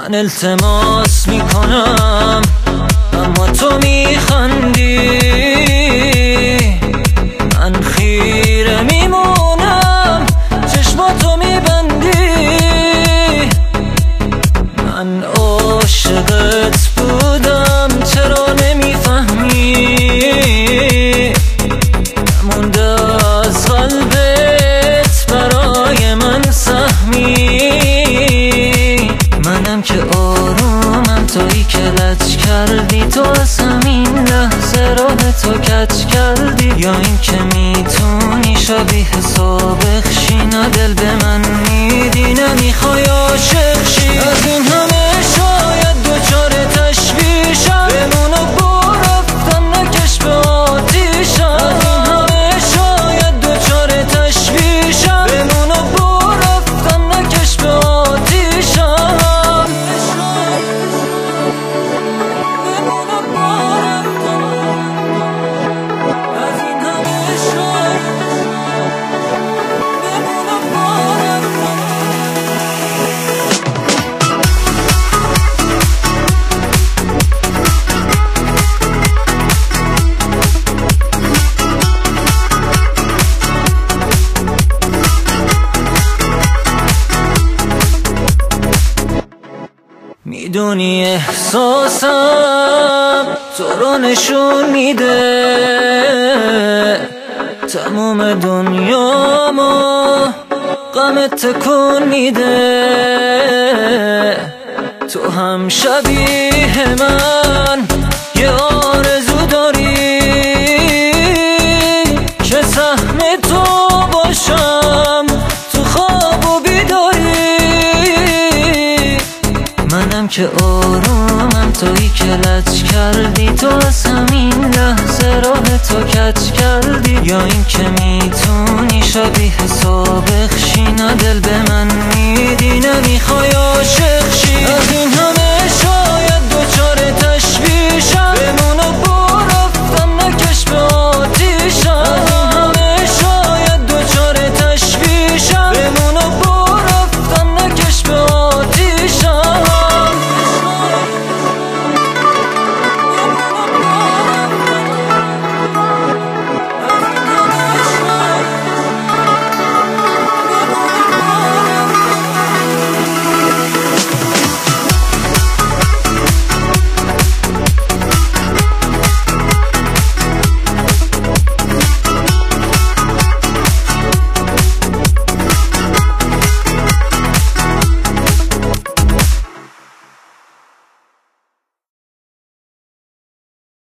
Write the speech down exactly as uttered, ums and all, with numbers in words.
من التماس میکنم اما تو میخندی، من خیره میمونم چشماتو میبندی. من عاشقت بودم چرا نمیفهمی، نمونده از قلبت برای من سهمی. منم که آرومم تویی که لج کردی، تو از همین لحظه راه تو کج کردی. یا این که میتونی شبیه سابق شی، نه دل به من میدی نمیخوای عاشق شی. از این همه شاید دوچار تشبیه شم، بمون و با رفتن نکش به آتیشم. از این همه شاید دوچار تشبیه شم، بمون و با رفتن نکش به آتیشم. میدونی احساسم تو رو نشون میده، تموم دنیامو غمت تکون میده. تو هم شبیه من یه آرزو داری که سهم تو باشم تو خواب و بیداری. منم که آرومم تویی که لج کردی، تو از همین لحظه راه تو کج کردی. یا این که میتونی شبیه سابق شی، نه دل به من میدی نمیخوای عاشق